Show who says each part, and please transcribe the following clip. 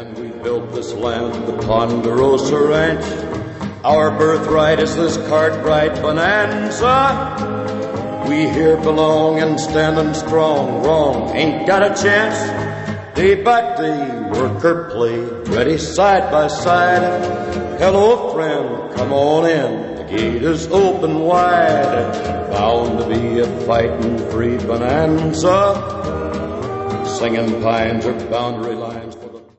Speaker 1: And we built this land, the Ponderosa Ranch. Our birthright is this Cartwright bonanza. We here belong and standing strong. Wrong ain't got a chance. Day by day, worker play, ready side by side. Hello, friend, come on in. The gate is open wide. Bound to be a fighting free bonanza. Singing pines are boundary lines.